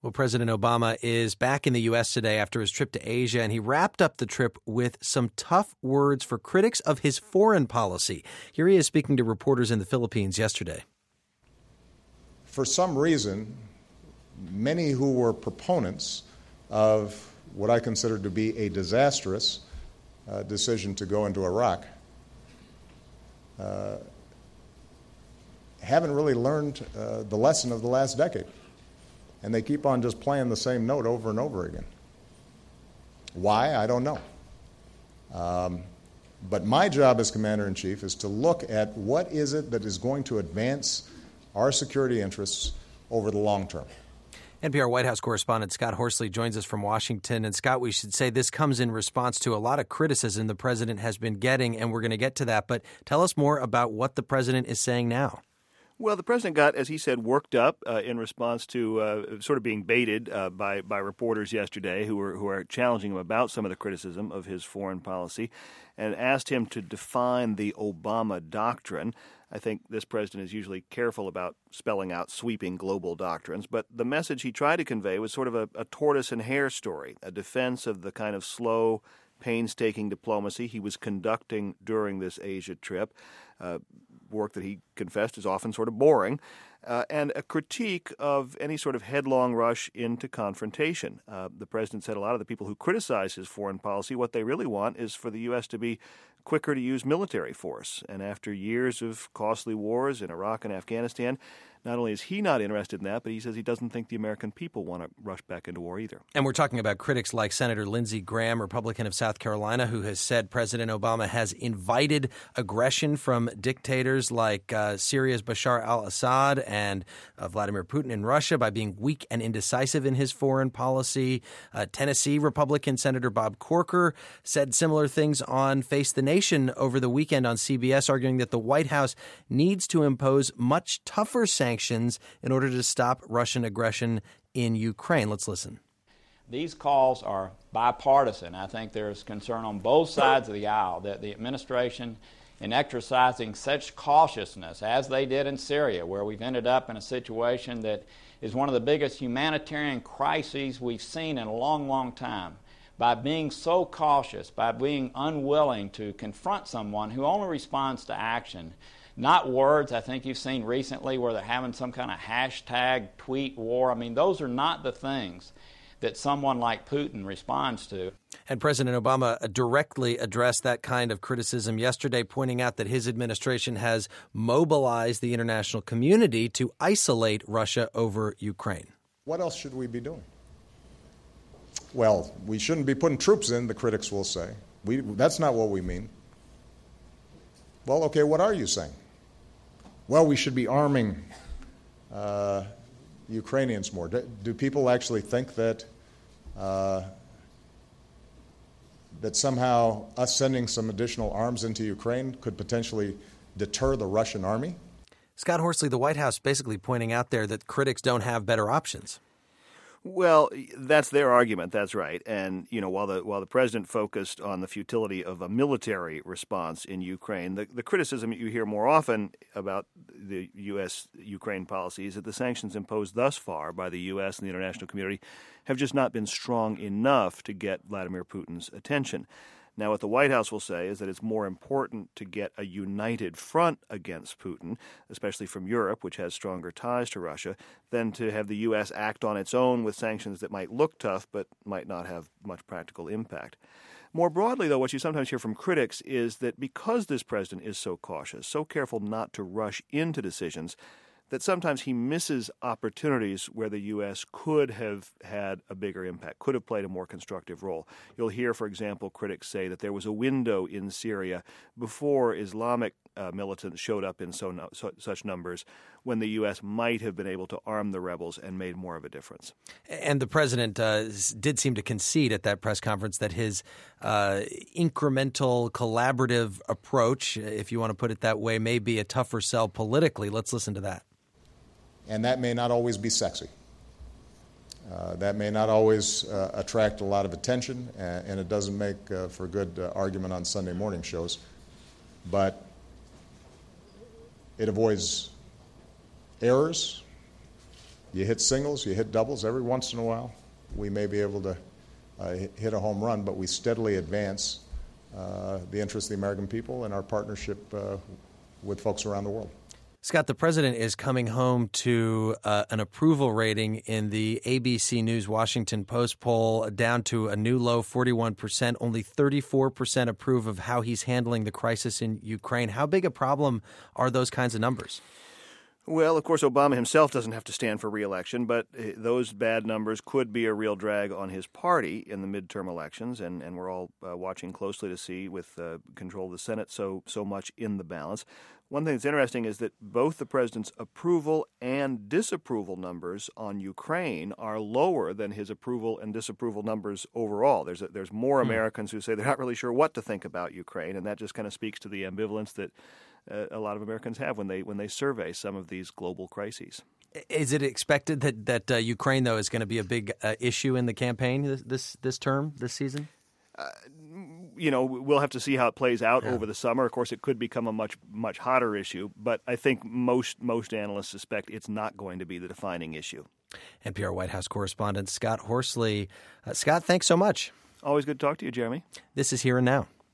Well, President Obama is back in the U.S. today after his trip to Asia, and he wrapped up the trip with some tough words for critics of his foreign policy. Here he is speaking to reporters in the Philippines yesterday. For some reason, many who were proponents of what I consider to be a disastrous decision to go into Iraq haven't really learned the lesson of the last decade. And they keep on just playing the same note over and over again. Why? I don't know. But my job as Commander-in-Chief is to look at what is it that is going to advance our security interests over the long term. NPR White House correspondent Scott Horsley joins us from Washington. And Scott, we should say this comes in response to a lot of criticism the president has been getting, and we're going to get to that. But tell us more about what the president is saying now. Well, the president got, as he said, worked up in response to sort of being baited by reporters yesterday who are challenging him about some of the criticism of his foreign policy, and asked him to define the Obama doctrine. I think this president is usually careful about spelling out sweeping global doctrines, but the message he tried to convey was sort of a tortoise and hare story, a defense of the kind of slow, painstaking diplomacy he was conducting during this Asia trip. Work that he confessed is often sort of boring, and a critique of any sort of headlong rush into confrontation. The president said a lot of the people who criticize his foreign policy, what they really want is for the U.S. to be quicker to use military force. And after years of costly wars in Iraq and Afghanistan, not only is he not interested in that, but he says he doesn't think the American people want to rush back into war either. And we're talking about critics like Senator Lindsey Graham, Republican of South Carolina, who has said President Obama has invited aggression from dictators like Syria's Bashar al-Assad and Vladimir Putin in Russia by being weak and indecisive in his foreign policy. Tennessee Republican Senator Bob Corker said similar things on Face the Nation over the weekend on CBS, arguing that the White House needs to impose much tougher sanctions in order to stop Russian aggression in Ukraine. Let's listen. These calls are bipartisan. I think there's concern on both sides of the aisle that the administration, in exercising such cautiousness as they did in Syria, where we've ended up in a situation that is one of the biggest humanitarian crises we've seen in a long, long time, by being so cautious, by being unwilling to confront someone who only responds to action, not words. I think you've seen recently where they're having some kind of hashtag tweet war. I mean, those are not the things that someone like Putin responds to. And President Obama directly addressed that kind of criticism yesterday, pointing out that his administration has mobilized the international community to isolate Russia over Ukraine. What else should we be doing? Well, we shouldn't be putting troops in, the critics will say. That's not what we mean. Well, okay, what are you saying? Well, we should be arming Ukrainians more. Do people actually think that that somehow us sending some additional arms into Ukraine could potentially deter the Russian army? Scott Horsley, the White House basically pointing out there that critics don't have better options. Well, that's their argument. That's right. And, you know, while the president focused on the futility of a military response in Ukraine, the criticism you hear more often about the U.S.-Ukraine policy is that the sanctions imposed thus far by the U.S. and the international community have just not been strong enough to get Vladimir Putin's attention. Now, what the White House will say is that it's more important to get a united front against Putin, especially from Europe, which has stronger ties to Russia, than to have the U.S. act on its own with sanctions that might look tough but might not have much practical impact. More broadly, though, what you sometimes hear from critics is that because this president is so cautious, so careful not to rush into decisions, that sometimes he misses opportunities where the U.S. could have had a bigger impact, could have played a more constructive role. You'll hear, for example, critics say that there was a window in Syria before Islamic militants showed up in such numbers when the U.S. might have been able to arm the rebels and made more of a difference. And the president did seem to concede at that press conference that his incremental, collaborative approach, if you want to put it that way, may be a tougher sell politically. Let's listen to that. And that may not always be sexy. That may not always attract a lot of attention, and it doesn't make for good argument on Sunday morning shows. But it avoids errors, You hit singles, you hit doubles. Every once in a while, we may be able to hit a home run, but we steadily advance the interests of the American people and our partnership with folks around the world. Scott, the president is coming home to an approval rating in the ABC News Washington Post poll down to a new low 41%. Only 34% approve of how he's handling the crisis in Ukraine. How big a problem are those kinds of numbers? Well, of course, Obama himself doesn't have to stand for re-election, but those bad numbers could be a real drag on his party in the midterm elections, and we're all watching closely to see, with control of the Senate so much in the balance. One thing that's interesting is that both the president's approval and disapproval numbers on Ukraine are lower than his approval and disapproval numbers overall. There's more Americans who say they're not really sure what to think about Ukraine, and that just kind of speaks to the ambivalence that a lot of Americans have when they survey some of these global crises. Is it expected that Ukraine, though, is going to be a big issue in the campaign this season? We'll have to see how it plays out over the summer. Of course, it could become a much hotter issue, but I think most analysts suspect it's not going to be the defining issue. NPR White House correspondent Scott Horsley. Scott, thanks so much. Always good to talk to you, Jeremy. This is Here and Now.